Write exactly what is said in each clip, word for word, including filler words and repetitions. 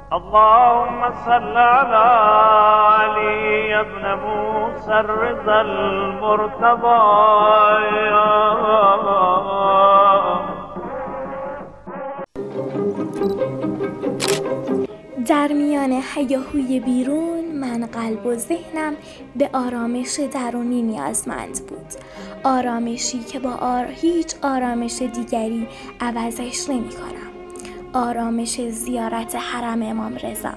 اللهم صل على علي ابن موسى الرضا المرتضى. در میان هیاهوی بیرون من قلب و ذهنم به آرامش درونی نیازمند بود، آرامشی که با آر... هیچ آرامش دیگری عوضش نمی کنم. آرامش زیارت حرم امام رضا.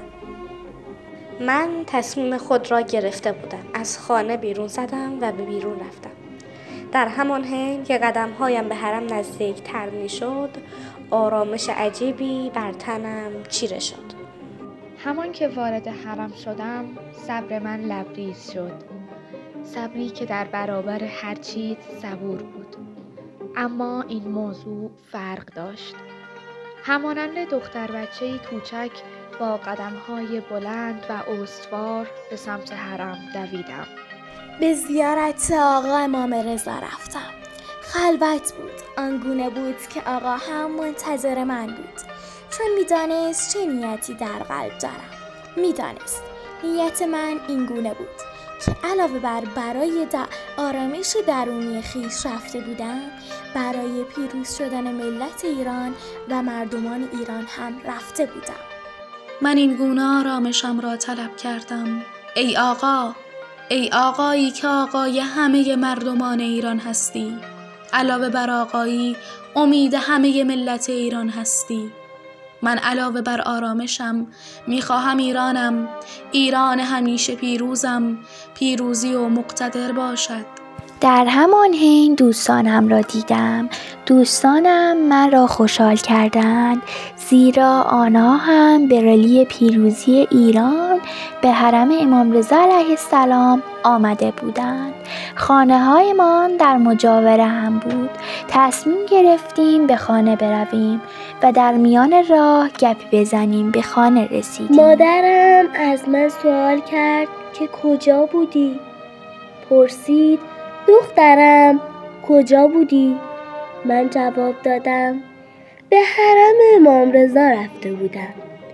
من تصمیم خود را گرفته بودم، از خانه بیرون زدم و به بیرون رفتم. در همان حین که قدمهایم به حرم نزدیک تر می شد، آرامش عجیبی بر تنم چیره شد. همان که وارد حرم شدم، صبر من لبریز شد، صبری که در برابر هر چیز صبور بود. اما این موضوع فرق داشت. همانند دختر بچه‌ای کوچک با قدم‌های بلند و استوار به سمت حرم دویدم. به زیارت آقا امام رضا رفتم. خلوت بود، آنگونه بود که آقا هم منتظر من بود، چون میدانست چه نیتی در قلب دارم. میدانست نیت من این گونه بود که علاوه بر برای آرامش درونی خویش رفته بودم، برای پیروز شدن ملت ایران و مردمان ایران هم رفته بودم. من این گونه آرامشم را طلب کردم. ای آقا، ای آقایی که آقای همه مردمان ایران هستی، علاوه بر آقایی امید همه ملت ایران هستی. من علاوه بر آرامشم میخواهم ایرانم، ایران همیشه پیروزم، پیروزی و مقتدر باشد. در همان حین دوستانم را دیدم. دوستانم من را خوشحال کردند، زیرا آنها هم به رلی پیروزی ایران به حرم امام رضا علیه السلام آمده بودند. خانه هایمان در مجاور هم بود. تصمیم گرفتیم به خانه برویم و در میان راه گپی بزنیم. به خانه رسیدیم. مادرم از من سوال کرد که کجا بودی؟ پرسید دخترم کجا بودی؟ من جواب دادم به حرم امام رضا رفته بودم.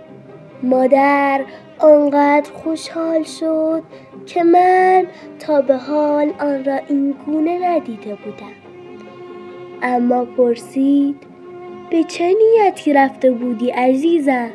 مادر آنقدر خوشحال شد که من تا به حال آن را این گونه ندیده بودم. اما پرسید به چه نیتی رفته بودی عزیزم؟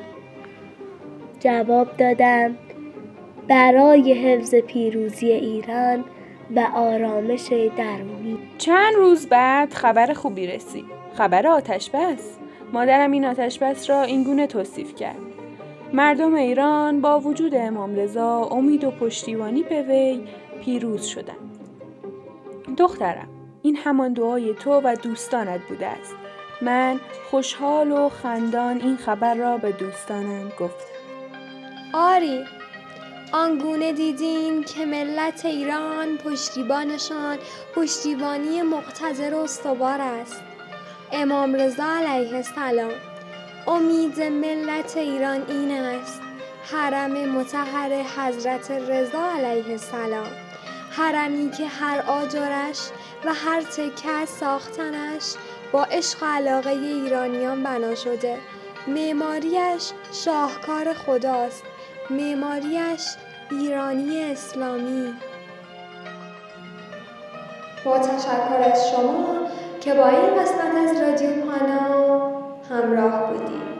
جواب دادم برای حفظ پیروزی ایران و آرامش درونی. چند روز بعد خبر خوبی رسید. خبر آتش‌بس. مادرم این آتش‌بس را اینگونه توصیف کرد: مردم ایران با وجود امام رضا امید و پشتیبانی به وی پیروز شدند. دخترم، این همان دعای تو و دوستانت بوده است. من خوشحال و خندان این خبر را به دوستانم گفتم. آری، آنگونه دیدیم که ملت ایران پشتیبانشان پشتیبانی مقتدر و استوار است. امام رضا علیه السلام. امید ملت ایران این است حرم مطهر حضرت رضا علیه السلام، حرمی که هر آجرش و هر تکه از ساختنش با عشق و علاقه ایرانیان بنا شده. معماریش شاهکار خداست، معماریش ایرانی اسلامی. با تشکر از شما که با این قسمت از رادیو پانا همراه بودید.